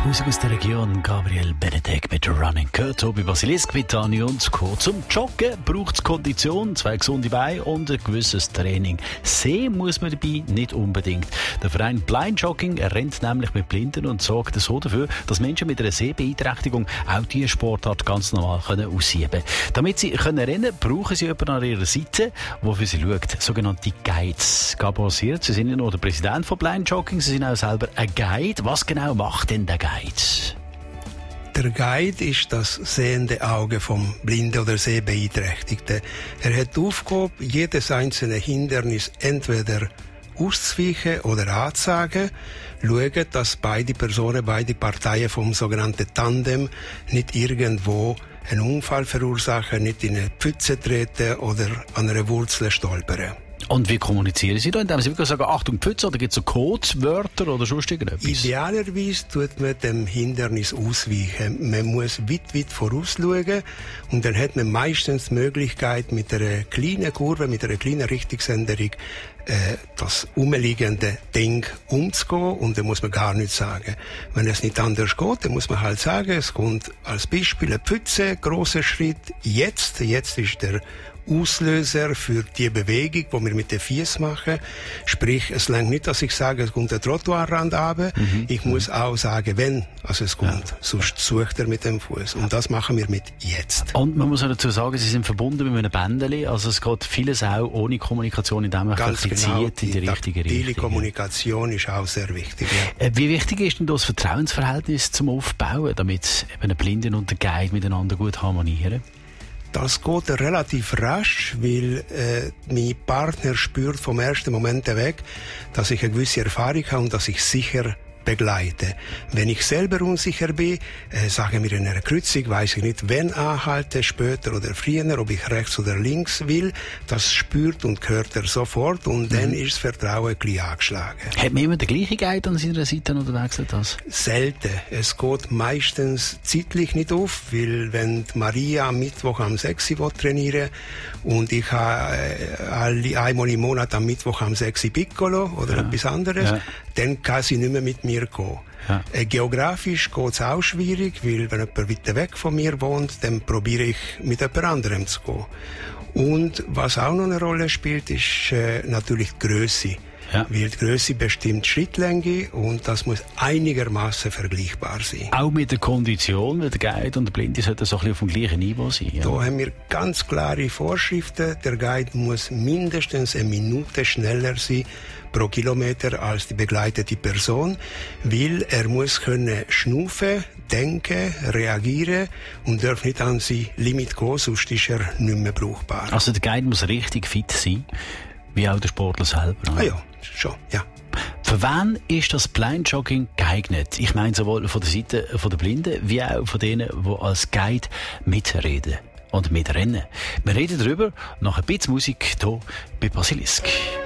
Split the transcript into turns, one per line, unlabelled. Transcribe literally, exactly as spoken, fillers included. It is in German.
Musik aus der Region, Gabriel Benedek mit Running. Gehört Tobi Basilisk mit Dani und Co. Zum Joggen braucht es Kondition, zwei gesunde Beine und ein gewisses Training. Sehen muss man dabei nicht unbedingt. Der Verein Blind Jogging rennt nämlich mit Blinden und sorgt so dafür, dass Menschen mit einer Sehbeeinträchtigung auch diese Sportart ganz normal können ausüben können. Damit sie können rennen können, brauchen sie jemanden an ihrer Seite, der für sie schaut. Sogenannte Guides. Gabor Siert, Sie sind ja noch der Präsident von Blind Jogging, Sie sind auch selber ein Guide. Was genau macht denn der Guide?
Der Guide ist das sehende Auge vom Blinden oder Sehbeeinträchtigten. Er hat die Aufgabe, jedes einzelne Hindernis entweder auszuweichen oder anzusagen, schauen, dass beide Personen, beide Parteien vom sogenannten Tandem nicht irgendwo einen Unfall verursachen, nicht in eine Pfütze treten oder an einer Wurzel stolpern.
Und wie kommunizieren Sie da? Indem Sie wirklich sagen, Achtung, Pfütze, oder gibt es so Codewörter oder sonst irgendetwas?
Idealerweise tut man dem Hindernis ausweichen. Man muss weit, weit vorausschauen und dann hat man meistens die Möglichkeit, mit einer kleinen Kurve, mit einer kleinen Richtungsänderung äh, das umliegende Ding umzugehen und dann muss man gar nichts sagen. Wenn es nicht anders geht, dann muss man halt sagen, es kommt als Beispiel eine Pfütze, grosser Schritt, jetzt, jetzt ist der Auslöser für die Bewegung, die wir mit den Füßen machen. Sprich, es reicht nicht, dass ich sage, es kommt der Trottoirrand runter. Mhm. Ich muss auch sagen, wenn also es kommt. Ja. Sonst sucht er mit dem Fuß. Und das machen wir mit jetzt. Und
man muss auch dazu sagen, Sie sind verbunden mit einem Bändeli. Also es geht vieles auch ohne Kommunikation, indem man
Ganz genau,
zieht in die, die richtige Richtung.
Die Kommunikation ist auch sehr wichtig. Ja.
Wie wichtig ist denn das Vertrauensverhältnis zum Aufbauen, damit eben ein Blinden und der Guide miteinander gut harmonieren?
Das geht relativ rasch, weil äh, mein Partner spürt vom ersten Moment weg, dass ich eine gewisse Erfahrung habe und dass ich sicher begleite. Wenn ich selber unsicher bin, äh, sagen wir in einer Kreuzung, weiss ich nicht, wenn anhalte, später oder früher, ob ich rechts oder links will. Das spürt und hört er sofort und mhm. dann ist das Vertrauen ein bisschen angeschlagen.
Hat man immer den gleichen Guide an seiner Seite oder wechselt das?
Selten. Es geht meistens zeitlich nicht auf, weil wenn Maria am Mittwoch am sechs Uhr trainieren und ich habe äh, einmal im Monat am Mittwoch am sechs Uhr Piccolo oder ja. etwas anderes, ja. dann kann sie nicht mehr mit mir gehen. Ja. Äh, geografisch geht es auch schwierig, weil wenn jemand weiter weg von mir wohnt, dann probiere ich mit jemand anderem zu gehen. Und was auch noch eine Rolle spielt, ist äh, natürlich die Grösse. Ja. Weil die Grösse bestimmt Schrittlänge und das muss einigermaßen vergleichbar sein.
Auch mit der Kondition, weil der Guide und der Blinde sollten so ein bisschen auf dem gleichen Niveau sein. Ja.
Da haben wir ganz klare Vorschriften. Der Guide muss mindestens eine Minute schneller sein pro Kilometer als die begleitete Person, weil er muss können schnaufen, denken, reagieren und darf nicht an sein Limit gehen, sonst ist er nicht mehr brauchbar.
Also der Guide muss richtig fit sein, wie auch der Sportler selber.
Ah ja, schon, ja.
Für wen ist das Blind Jogging geeignet? Ich meine sowohl von der Seite von der Blinden, wie auch von denen, die als Guide mitreden und mitrennen. Wir reden darüber nach ein bisschen Musik hier bei Basilisk.